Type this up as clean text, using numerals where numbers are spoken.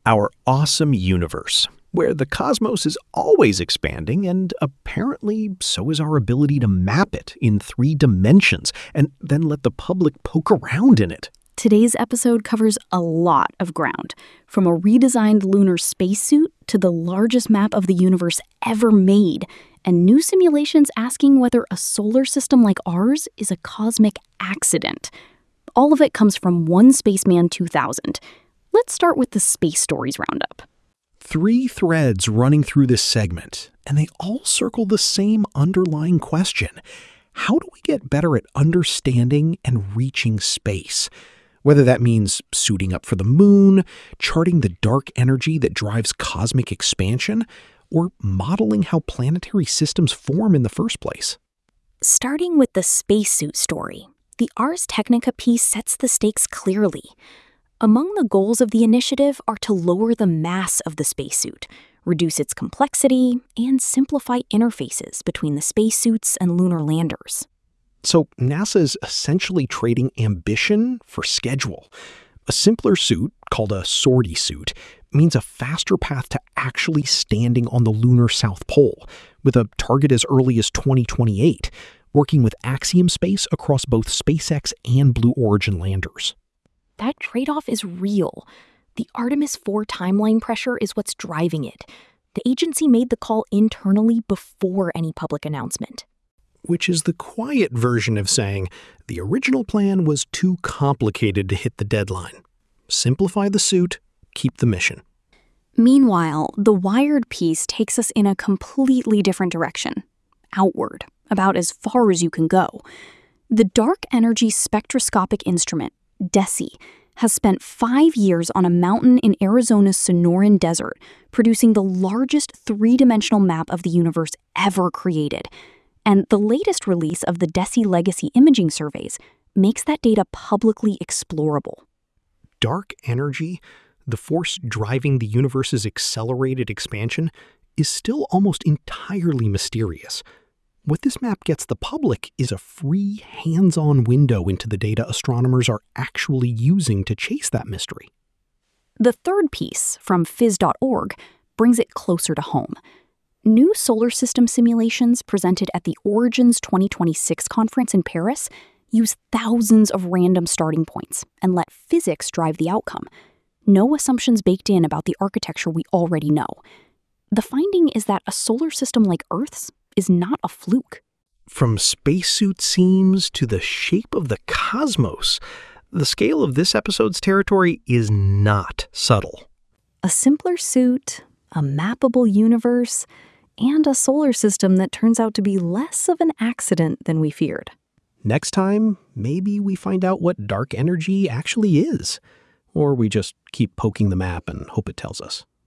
our awesome universe, where the cosmos is always expanding, and apparently so is our ability to map it in 3 dimensions and then let the public poke around in it. Today's episode covers a lot of ground, from a redesigned lunar spacesuit to the largest map of the universe ever made, and new simulations asking whether a solar system like ours is a cosmic accident. All of it comes from One Spaceman 2000. Let's start with the Space Stories Roundup. 3 threads running through this segment, and they all circle the same underlying question. How do we get better at understanding and reaching space? Whether that means suiting up for the moon, charting the dark energy that drives cosmic expansion, or modeling how planetary systems form in the first place. Starting with the spacesuit story, the Ars Technica piece sets the stakes clearly. Among the goals of the initiative are to lower the mass of the spacesuit, reduce its complexity, and simplify interfaces between the spacesuits and lunar landers. So NASA is essentially trading ambition for schedule. A simpler suit, called a sortie suit, means a faster path to actually standing on the lunar South Pole, with a target as early as 2028, working with Axiom Space across both SpaceX and Blue Origin landers. That trade-off is real. The Artemis 4 timeline pressure is what's driving it. The agency made the call internally before any public announcement. Which is the quiet version of saying the original plan was too complicated to hit the deadline. Simplify the suit, keep the mission. Meanwhile, the Wired piece takes us in a completely different direction. Outward, about as far as you can go. The Dark Energy Spectroscopic Instrument, DESI, has spent 5 years on a mountain in Arizona's Sonoran Desert, producing the largest 3-dimensional map of the universe ever created. And the latest release of the DESI Legacy imaging surveys makes that data publicly explorable. Dark energy, the force driving the universe's accelerated expansion, is still almost entirely mysterious. What this map gets the public is a free, hands-on window into the data astronomers are actually using to chase that mystery. The third piece, from phys.org, brings it closer to home. New solar system simulations presented at the Origins 2026 conference in Paris use thousands of random starting points and let physics drive the outcome. No assumptions baked in about the architecture we already know. The finding is that a solar system like Earth's is not a fluke. From spacesuit seams to the shape of the cosmos, the scale of this episode's territory is not subtle. A simpler suit, a mappable universe, and a solar system that turns out to be less of an accident than we feared. Next time, maybe we find out what dark energy actually is. Or we just keep poking the map and hope it tells us.